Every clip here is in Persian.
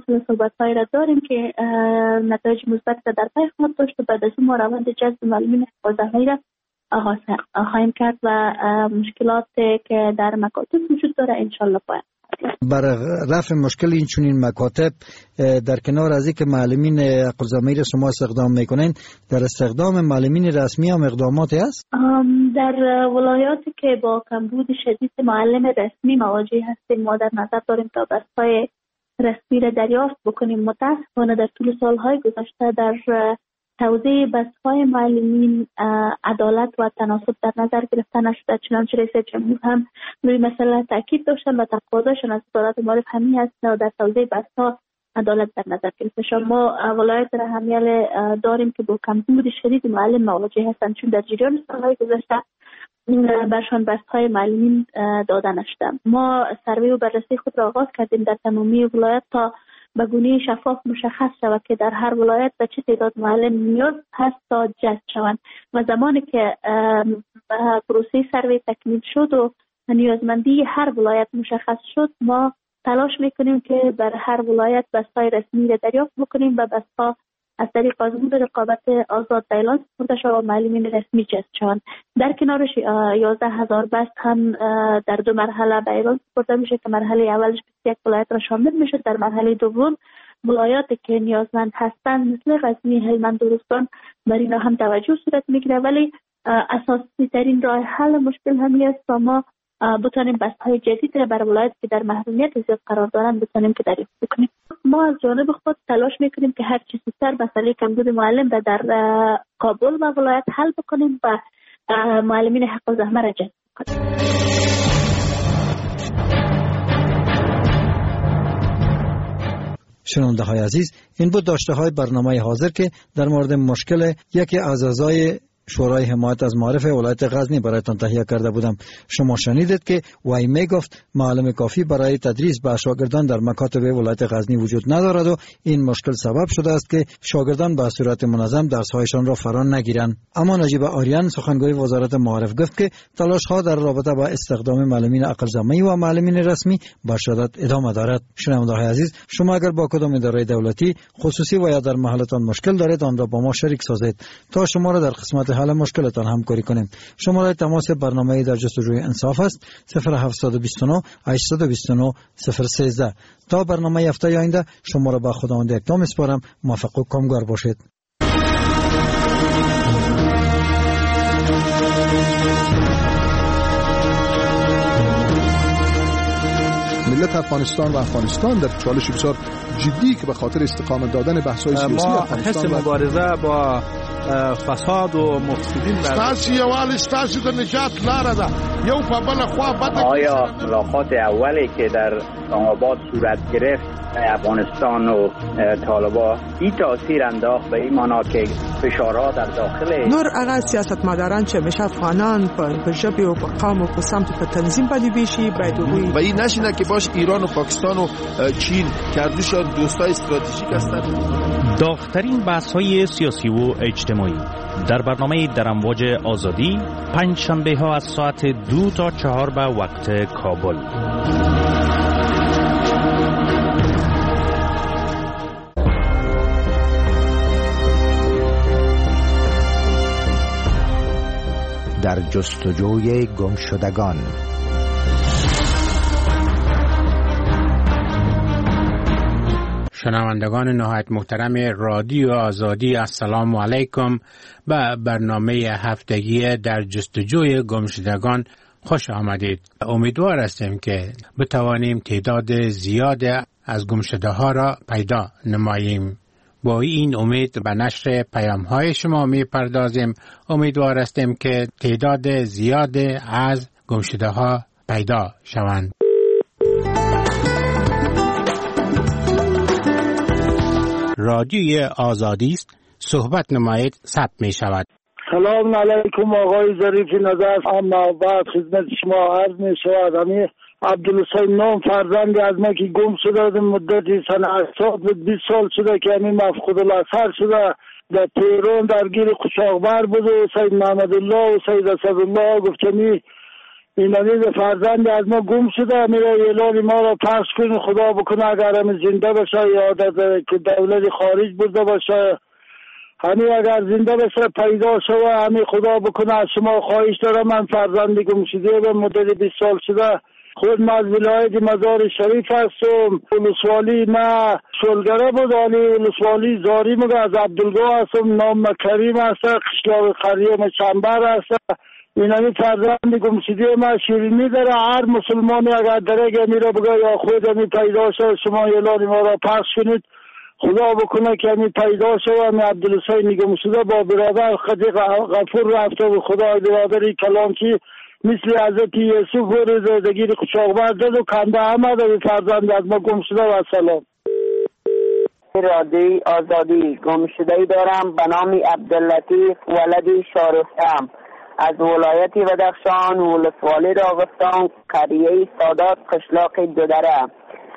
سلسله صحبت‌های را داریم که نتایج مثبت را در پی خواهد داشت و بعد از اون ما روند جذب معلمین حقوق زحمتی را آغاز خواهیم کرد و مشکلات که در مکاتب وجود داره انشالله پایان. برای رفع مشکل این چنین مکاتب در کنار از اینکه معلمین حقوق زحمتی شما استخدام میکنین، در استخدام معلمین رسمی هم اقداماتی است؟ در ولایاتی که با کمبود شدید معلم رسمی مواجه هستیم ما در نظر داریم تا بستای رسمی را دریافت بکنیم. متاسفانه در طول سالهای گذشته در توزیع بستهای معلمین عدالت و تناسب در نظر گرفته نشده، چنانچه رئیس جمهور هم روی مسئله تاکید داشتن و تقاضاشون از وزارت معارف همین است که در توزیع بستها عدالت در نظر گرفته شد. ما ولایت را همیال داریم که با کمبود شدید معلم مواجه هستند، چون در جریان سالهای گذشته برشان بستهای معلمین داده نشده. ما سروی و بررسی خود را آغاز کردیم در تمامی ولایت تا به گونه شفاف مشخص شود که در هر ولایت به چه تعداد معلم نیاز هست تا جذب شوند و زمانی که پروسه سروی تکمیل شد و نیازمندی هر ولایت مشخص شد ما تلاش میکنیم که بر هر ولایت بستهای رسمی را دریافت بکنیم و بستها از طریق آزمون رقابت آزاد دیلان سپرده شود و معلمین رسمی جذب شوند. در کنارش 11,000 بست هم در دو مرحله به ایران سپرده میشه که مرحله اولش 21 ولایت را شامل میشه. در مرحله دوم ولایاتی که نیازمند هستند مثل غزنی، هلمند و روستان بر اینا هم توجه صورت میگیره، ولی اساسی ترین راه حل مشکل همین است تا ما بتونیم بستهای جدید را بر ولایت که در محرومیت زیاد قرار دارند بتونیم که دریافت بکنیم. ما از جانب خود تلاش میکنیم که هر چیزی سر مسئله کمبود معلم را در کابل و ولایت حل بکنیم و معلمین حقوق زحمت را جذب کنیم. شنونده های عزیز، این بود داشته های برنامه حاضر که در مورد مشکل یکی از اعضای شورای حمایت از معارف ولایت غزنی برایتان تهیه کرده بودم. شما شنیدید که وی میگفت معلم کافی برای تدریس به شاگردان در مکاتب ولایت غزنی وجود ندارد و این مشکل سبب شده است که شاگردان به صورت منظم درس‌هایشان را فرا نگیرند. اما نجیب آریان سخنگوی وزارت معارف گفت که تلاش‌ها در رابطه با استخدام معلمین حقوق زحمتی و معلمین رسمی با شدت ادامه دارد. شنونده‌های عزیز، شما اگر با کدام اداره دولتی خصوصی و یا در محلتان مشکل دارید آن را با ما شریک سازید تا شما را در قسمت حل مشکلتان همکاری کنیم. شماره تماس برنامه در جستجوی انصاف است 0729 829 013. تا برنامه هفته آینده شما را به خداوند یکتا میسپارم. موفق و کامگار باشید. ملت افغانستان و افغانستان در چالش بسیار جدی که به خاطر استقامت دادن بحث‌های سیاسی افغانستان ما مبارزه با فساد و مفسدین ستاسو یوال ستاسو د نجات لاره ده یو په بل خوا بده. آیا ملاقات اولی که در اسلام آباد صورت گرفت افغانستان و طالبان این تاثیر انداخت به این معنا که فشارها در داخل نور اغا سیاستمداران چه میشه افغانان په ژبه او په قوم او په سمت په تنظیم باندې بشي باید وي و این نشینه که باش ایران و پاکستان و چین کردوشان دوستای استراتژیک هستند. داغ‌ترین بحث‌های سیاسی و اجتماعی در برنامه در امواج آزادی پنج شنبه ها از ساعت 2 تا 4 به وقت کابل. در جستجوی گمشدگان. شنوندگان نهایت محترم رادیو آزادی، السلام علیکم. به برنامه هفتگی در جستجوی گمشدگان خوش آمدید. امیدوار هستیم که بتوانیم تعداد زیاد از گمشده ها را پیدا نماییم. با این امید به نشر پیام های شما می پردازیم. امیدوار هستیم که تعداد زیاد از گمشده ها پیدا شوند. رادیوی آزادی است. صحبت نمایید ثبت می شود. سلام علیکم آقای ظریف نظر. اما بعد خدمت شما عرض می شود عبدالحسین نام فرزندی از ما که گم شده مدتی سنه 20 سال شده که همین مفقود الاثر شده در تهران درگیر قشاقبر بود و سید محمد الله و سید اسدالله گفتنی این عزیز فرزند از ما گم شده، میره اعلان ما را پخش کنید. خدا بکنه اگر همین زنده باشه یا که دولت خارج بوده باشه، همین اگر زنده باشه پیدا شده، همین خدا بکنه از شما خواهش دارم. من فرزند گم شده به مدت 20 سال شده، خود من از ولایت مزار شریف هستم. ولسوالی ما شلگره بود، ولی ولسوالی زاری مگه از عبدالگاه هستم. نام کریم هست، قشلاق قریه چنبر هست. این همی فرزند گمشده ما شیرینی داره. هر مسلمانی اگر درگه میره بگه یا خود همی پیدا شد، شما اعلان ما را پخش کنید. خدا بکنه که همی پیدا شد. همی عبدالحسین گمشده با برادر خدیق غفور رفته و خدا برادری کلانچی مثل حضرت یوسف و زندگی قشاقبر داد و کنده احمد و فرزند از ما گمشده. و سلام. رادی آزادی گمشده‌ای دارم به نام عبداللطیف ولدی شارستم از ولایت بدخشان، ولسوالی راغستان، قریه سادات، قشلاق دودره.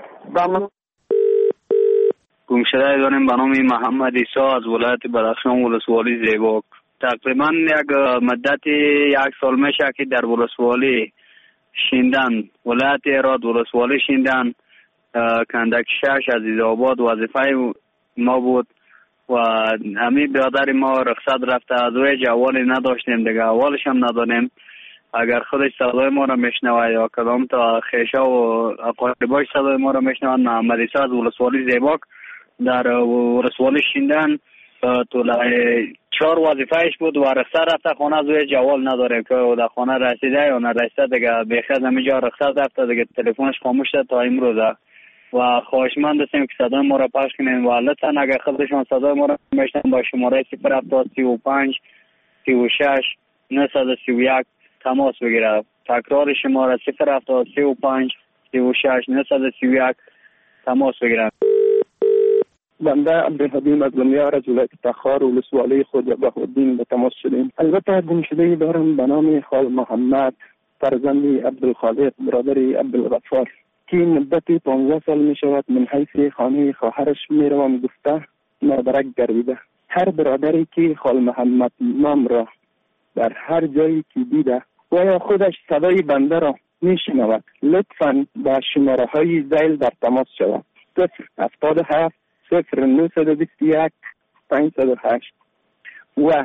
گمشده‌ای دارم به نام محمد عیسی از ولایت بدخشان، ولسوالی زیباک. تقریبا یک مدت 1 سال میشه که در ولسوالی شیندن، ولایت هرات ولسوالی شیندن، کندک 6 عزیزآباد وظیفه ما بود و همین برادر ما رخصت رفته. از وی جوالی نداشتیم دیگه، اولش هم ندانیم. اگر خودش صدای ما را میشنوه یا کدام تا خیشه و اقارباش صدای ما را میشنوه، محمد عیسی از ولسوالی زیباک در ولسوالی شیندن طولای 4 وظیفهش بود و رخصت رفته خانه. از وی جوال نداریم که در خانه رسیده یا نرسیده دیگه. بخیر همینجا رخصت رفته دیگه، تلفنش خاموش شد تا امروز. و خواهشمند هستیم که صدای ما را پخش کنیم و لطفاً اگر خودشان صدای ما را میشنن با شماره 07035 36 931 تماس بگیره. تکرار شماره 07035 36 931 تماس بگیره. بنده عبدالحدیم از بنیار از ولایت تخار ولسوالی خود بهاءالدین به تماس شدیم. البته گمشده‌ای دارم به نام خال محمد فرزند عبدالخالق برادری عبدالغفار که مدتی 15 سال می شود من حیث خانه خواهرش می روم گفته نادرک گردیده. هر برادری که خال محمد نام را در هر جایی که دیده و یا خودش صدای بنده را می شنود، لطفاً با شماره های ذیل در تماس شود. 077 0921 508 و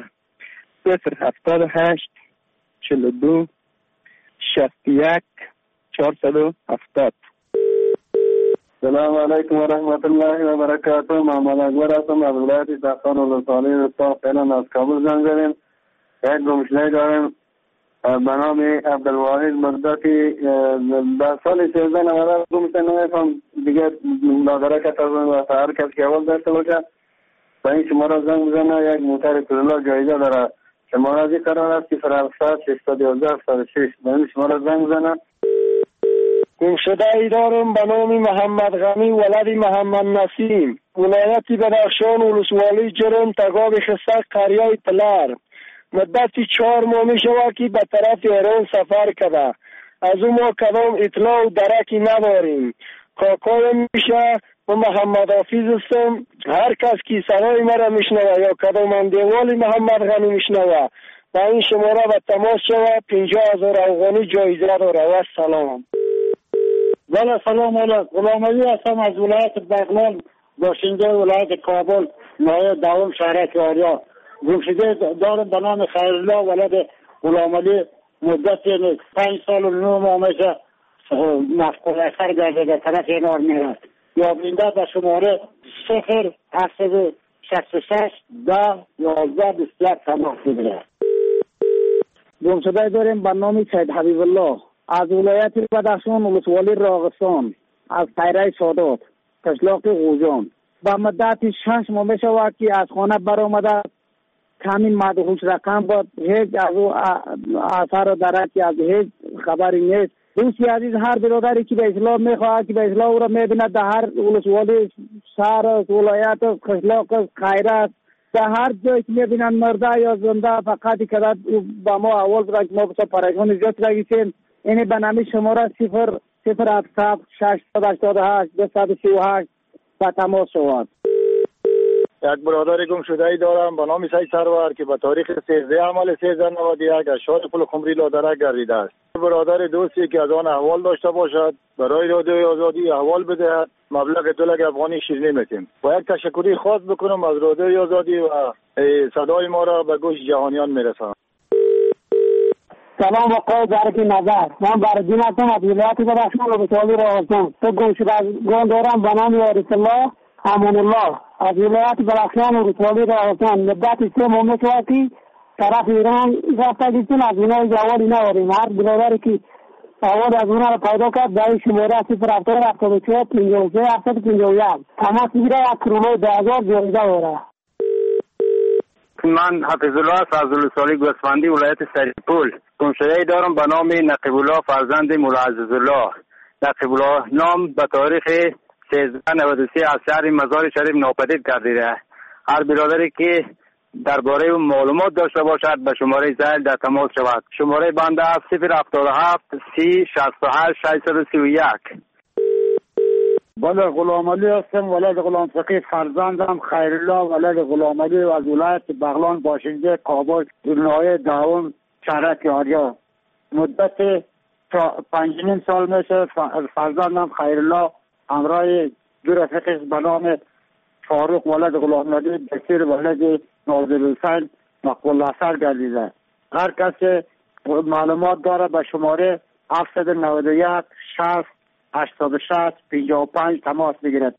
078 42 61 470. سلام علیکم و رحمت الله و برکاته. محمد اکبر هستم از ولایت دخان ولسوالی رستا. فعلا از کابل زنگ زدیم. یک گمشده‌ای داریم به نام عبدالواحد مرداتی. در سال 1390 گمشده نمیفهم دیگه مدارکت از و هر کس که اول داشته باشه و این شماره زنگ بزنه. یک موتر کرولا جایزه داره. شماره ازی قرار است که 07 611 76 به این شماره زنگ بزنه. گمشده‌ای دارم به نام محمد غنی ولد محمد نسیم، ولایت بدخشان، ولسوالی جرم، تگاب خستک، قریه پلر. مدتی 4 ماه می شود که به طرف ایران سفر کرده. از اون ما کدام اطلاع و درکی نداریم. کاکای میشه و محمد حافظ هستم. هر کس که صدای مرا میشنوه یا کدام اندیوالی محمد غنی میشنوه و این شماره به تماس شود. 50,000 افغانی جایزه داره. و سلام. بله سلام علیکم. غلام علی هستم از ولایت بغلان، باشنده ولایت کابل، نایب دوم شهر کاریا. گمشده دارم به نام خیرالله ولد غلام علی. مدت 5 سال و 9 ماه میشه مفقود اثر گرده در طرف اینار میرد. یا بینده به شماره 0-766 10-11-21 تماس بگیره. گمشده داریم به نام سید حبیب الله از ولایت بدخشان، ولسوالی راغستان، از قریه سادات، قشلاق غوجان. با مدت 6 ماه می شود که از خانه برآمده. کمی مدهوش رقم بود. هیچ از او اثر دارد که از هیچ خبری نیست. دوستی عزیز، هر برادری که به اسلام میخواهد که به اسلام او را میبیند در هر ولسوالی شهر ولایت قشلاق قریه در هر جایی که میبینن مرده یا زنده فقط که با ما اول را ما بسا پریشان زیاد رگیسیم. اینی به نامی شماره 0-0-7-688-238 با تماس شود. یک برادر گم شده ای دارم به نام سید سرور که به تاریخ 13 عمل 1391 از شهر پل خمری لادرک گردیده است. برادر دوستی که از آن احوال داشته باشد برای رادیوی آزادی احوال بدهد مبلغ 2 لک افغانی شیرینی میتیم. و یک تشکری خاص بکنم از رادیوی آزادی و صدای ما را به گوش جهانیان میرسانم. سلام آقای ظریف نظر، من بردین هستم از ولایت بدخشان ولسوالی راغستان. تو گم دارم به نام عارف الله امان الله از ولایت بدخشان ولسوالی راغستان. مدت 3 ماه میشود که طرف ایران رفته دیدن از اونها جوالی نداریم. هر برادری که اول از اونها را پیدا کرد در شماره 074 53 751 تماس میگیره و کرونای 2000 جایزه داره. من حفظ الله از ولسوالی گوسفندی ولایت سرپول گمشده‌ای دارم به نام نقیب الله فرزند مولا عزیزالله. نقیب الله نام به تاریخ 1393 از شهر مزار شریف ناپدید گردیده. هر برادری که درباره معلومات داشته باشد به شماره زائل در تماس شود. شماره بنده 077 30 68 631. بله، غلام علی هستم، ولد غلام فقیه فرزندم خیرالله ولد غلام علی و از ولایت بغلان باشنده کابل ناحیه داوم شهرک آریا. مدت 5 سال میشه فرزندم خیرالله همراه دو رفیقش به نام فاروق ولد غلام علی بشیر ولد ناظر حسین مقبول اثر گردیده. هر کسی معلومات داره به شماره 791 60 86 55 تماس بگیرد.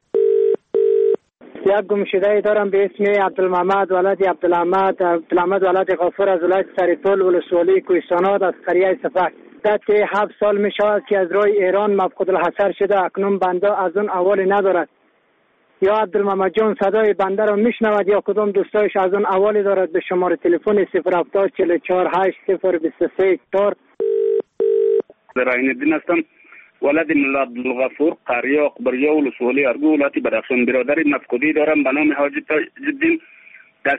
یک گمشده دارم به اسم عبدالمحمد ولد عبدالحمد ولد غفور از ولایت سرپول ولسوالی کوهستانات از قریه صفک. مدت 7 سال می شود که از راه ایران مفقود الحصر شده. اکنون بنده از اون احوالی ندارد. یا عبدالمحمد جان صدای بنده را میشنود یا کدام دوستایش از اون احوالی دارد. به شماره تلفن 070 44 8 023 4. راین الدین هستم، ولد ملا عبدالغفور قریه اخبریه ولسوالی ارگو ولایت بدخشان. برادر مفقودی دارم به نام حاجی تاج‌الدین. در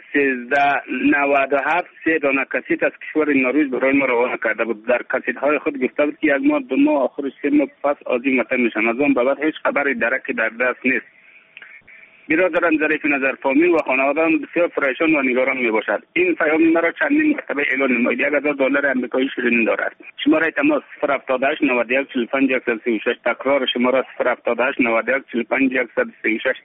1397 3 دانه کسیت از کشور نروژ برای ما روانه کرده بود. در کسیت های خود گفته بود که 1 ماه 2 ماه آخرش 3 ماه پس عازم وطن میشن. از آن بعد هیچ خبری درکی در دست نیست. برادرم ظریف نظر فامیل و خانواده‌ام بسیار پریشان و نگران میباشد. این پیام مرا چندین مرتبه اعلان نماید. $1000 آمریکایی شیرینی دارد. شماره تماس 078 91 45 136. تکرار شماره 078 91 45 136.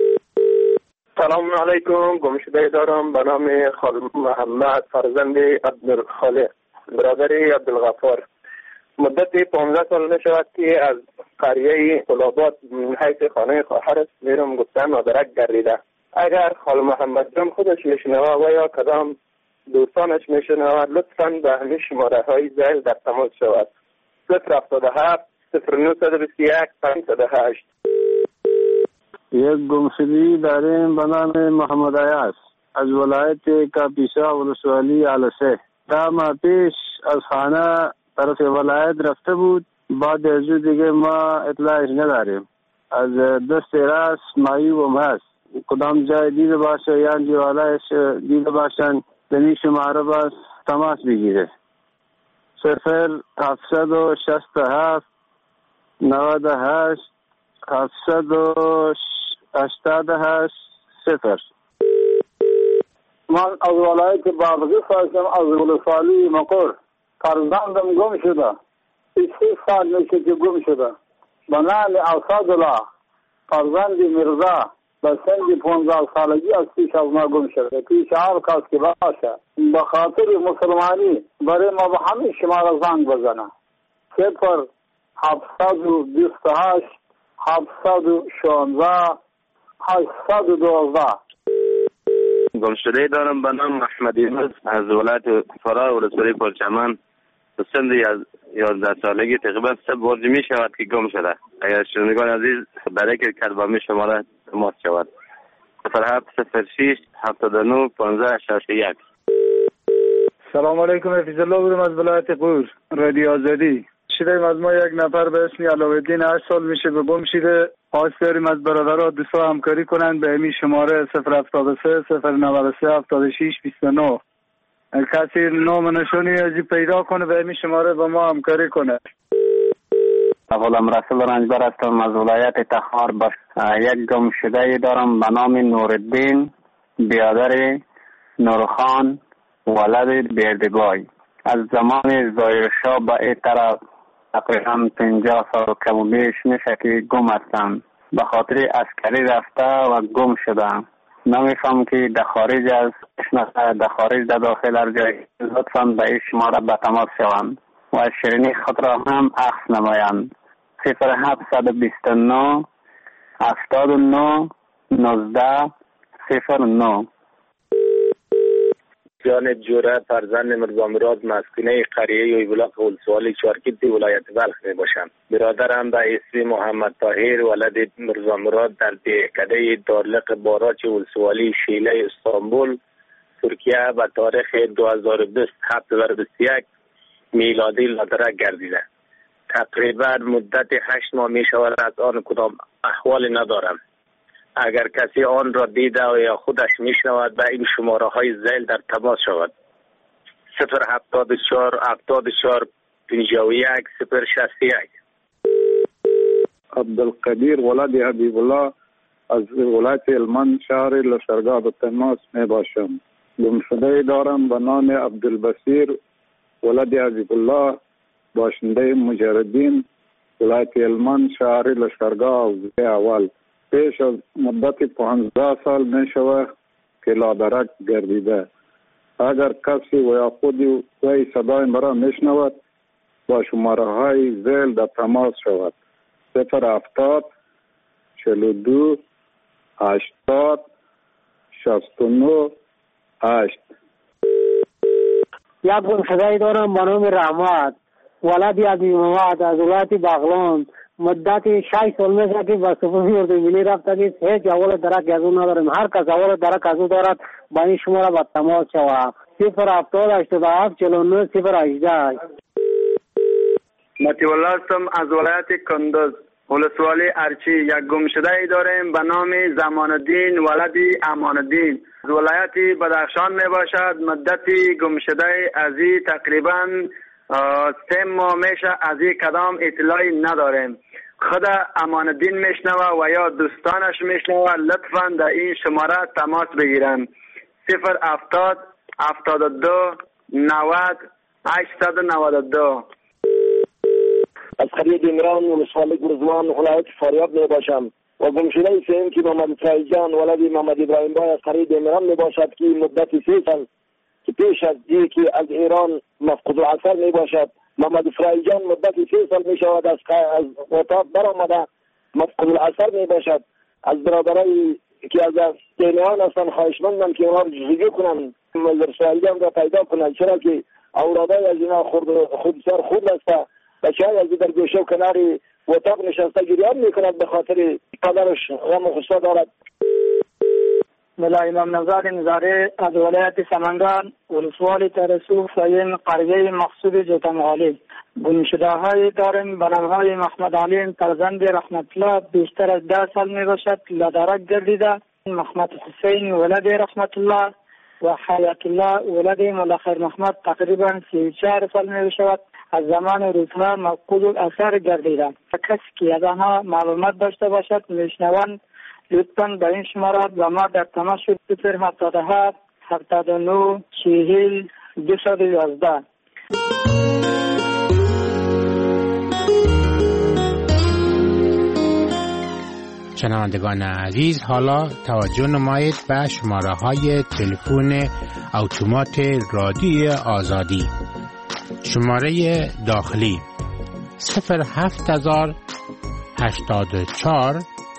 سلام علیکم، گمشده دارم به نام خالد محمد فرزند عبدالخالق برادر عبدالغفار. مدت 15 سال نشود که از قریه طلابات حیث خانه خواهرش میرم گفتن نادرک گردیده. اگر خال محمد جان خودش میشنوه و یا کدام دوستانش میشنوه لطفاً به همین شماره های زائل در تماس شود. 077 0921 508. یک گمشدگی داریم به نام محمد عیاض از ولایت کاپیسا ولسوالی علسه. 10 ماه پیش از خانه طرف ولایت رفته بود. بعد از دیگه ما اطلاعش نداریم. از دست راست معیوب هست. کدام جای دیده باشه یا جوالایش دیده باشن دنی شماره باز تماس بگیره. 0767 98 788 0. من از ولایت بادغیس هستم، از ولسوالی مقر. فرزندم گم شده. 3 سال میشه که گم شده. به نام اسدالله فرزند مرزا به سن 15 سالگی از پیش از ما گم شده. پیش هر کس که باشه به خاطر مسلمانی برای ما به همین شماره زنگ بزنه. 0728 716 812. گمشده دارم به نام احمد یونس از ولایت فرا ولسوالی پرچمن. به سن 11 سالگی تقریبا 3 بار می شود که گم شده. اگر شنوندگان عزیز برای که کلبامی شماره تماس شود 0706 79 15 61. سلام علیکم، حفظ الله بودم از ولایت قور رادیو آزادی. شدیم از ما یک نفر به اسم علاءالدین 8 سال میشه به گم شده. خواست داریم از برادرها دوستا همکاری کنند به همین شماره 073 093 76 29. کسی نام نشانی ازی پیدا کنه به همین شماره با ما همکاری کنه. غلام رسول رنجبر هستم از ولایت تخار. یک گم شده دارم به نام نورالدین برادر نورخان ولد بردگای. از زمان ظاهرشاه به این طرف تقریبا 50 سال کم و بیش میشه که گم هستم. به خاطر عسکری رفته و گم شدم. نمیفهم که در خارج از در خارج در داخل هر جای لطفا به این شماره به تماس شوند و از شیرینی خود را هم عکس نمایند. 0729 79 19 09. جان جوره فرزند مرزا مراد مسکونه قریه یویبلاق ولسوالی چارکیتی ولایت بلخ می باشم. برادرم به اسم محمد طاهر ولد مرزا مراد در دهکده دارلق باراچ ولسوالی شیله استانبول ترکیه به تاریخ 2020 میلادی لادرک گردیده. تقریبا مدت 8 ماه می شود از آن کدام احوال ندارم. اگر کسی آن را دیده یا خودش میشنود به این شماره های ذیل در تماس شود. 074 74 51 061. عبدالقدیر ولد حبیب الله از ولایت هلمند شهر لشکرگاه به تماس می باشم. گمشده دارم به نام عبدالبصیر ولد حبیب الله باشنده مجردین ولایت هلمند شهر لشکرگاه اول. پیش از مدت 15 سال می شود که لادرک گردیده. اگر کسی و یا خودی وی صدای مرا می شنود با شماره های ذیل در تماس شود. 070 42 80 69 8. یک گمشده دارم به نام رحمت ولدی از محمد از ولایت بغلان. مدت 6 سال میشه که به سپاهی اردوملی رفته که هیچ اول درک از اون نداریم. هر کس اول درک از اون دارد با این شماره به تماس شود. 070 87 49 018. مطیع الله هستم از ولایت کندوز ولسوالی ارچی. یک گمشده ای داریم به نام زمان الدین ولدی امان الدین از ولایت بدخشان می باشد. مدتی گمشده از تقریبا 3 ماه میشه از این کدام اطلاعی نداریم. خود امان الدین میشنوه و یا دوستانش میشنوه لطفا در این شماره تماس بگیرن. 070 72 90 892. از خرید امران ولسوالی گرزوان ولایت فاریاب می باشم و گمشده سیم که محمد اسرائیل جان ولد محمد ابراهیم بای از خرید امران می باشد که مدت 3 سال که پیش از که از ایران مفقود العصر می باشد. محمد اسرائیل جان مدت 3 سال می شود از اتاق برآمده مفقود العصر می باشد. از برادرای که از دینیان هستن خواهشمندم که اونها رجوع کنن محمد اسرائیل جان را پیدا کنن، چرا که اورادای از اینا خود بسیار خود است. بچه‌های از در گوشه و کنار اتاق نشسته گریان میکند به خاطر پدرش غم و غصه دارد. ملا امام نزار نظاره از ولایت سمنگان ولسوالی ترسوخ ساین قریه مقصود جوتمغالی. گمشده های داریم به نامهای محمد علیم فرزند رحمت الله بیشتر از 10 سال می باشد لادرک گردیده. محمد حسین ولد رحمت الله و حیات الله ولد مولا خیر محمد تقریبا 34 سال می باشد. از زمان روزها مفقود الاثر گردیدند. کسی که از آنها معلومات داشته باشد میشنوند لطفاً به این شمارات و ما در تماس شد. 077 79 40 211. شنوندگان عزیز، حالا توجه نمایید به شماره های تلفن اتومات رادیو آزادی. شماره داخلی 07000 84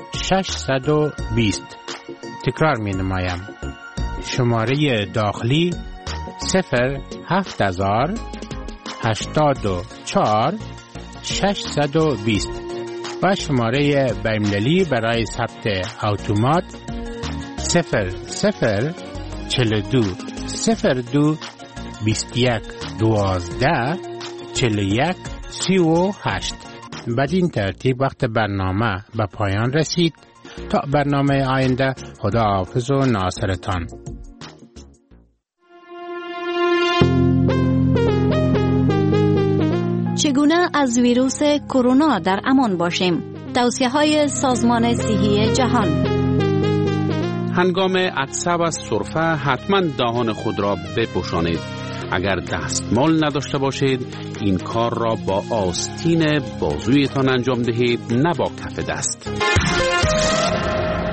620. تکرار می نمایم. شماره داخلی 07000 84 620 و شماره بین‌المللی برای ثبت اتومات 00 42 02 21 12 41 38. بدین ترتیب وقت برنامه به پایان رسید. تا برنامه آینده، خدا حافظ و ناصرتان. چگونه از ویروس کرونا در امان باشیم؟ توصیه‌های سازمان صحی جهان. هنگام عطسه و سرفه حتما دهان خود را بپوشانید. اگر دستمال نداشته باشید این کار را با آستین بازویتان انجام دهید، نه با کف دست.